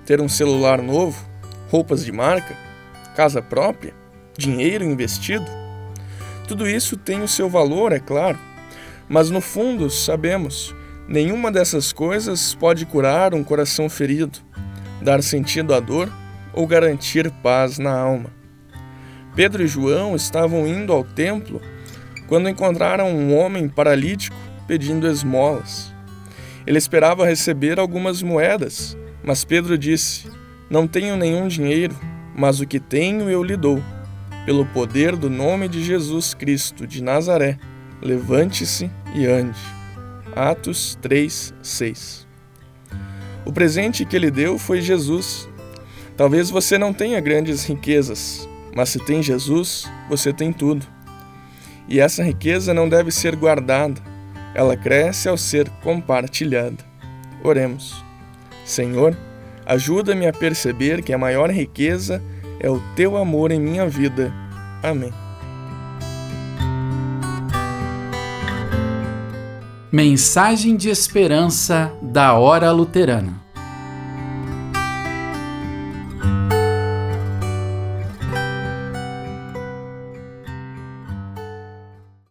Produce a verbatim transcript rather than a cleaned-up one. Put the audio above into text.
ter um celular novo, roupas de marca, casa própria, dinheiro investido? Tudo isso tem o seu valor, é claro, mas no fundo sabemos, nenhuma dessas coisas pode curar um coração ferido, dar sentido à dor ou garantir paz na alma. Pedro e João estavam indo ao templo quando encontraram um homem paralítico pedindo esmolas. Ele esperava receber algumas moedas, mas Pedro disse: "Não tenho nenhum dinheiro, mas o que tenho eu lhe dou. Pelo poder do nome de Jesus Cristo de Nazaré, levante-se e ande." Atos três, seis. O presente que ele deu foi Jesus. Talvez você não tenha grandes riquezas, mas se tem Jesus, você tem tudo. E essa riqueza não deve ser guardada, ela cresce ao ser compartilhada. Oremos. Senhor, ajuda-me a perceber que a maior riqueza é o Teu amor em minha vida. Amém. Mensagem de esperança da Hora Luterana.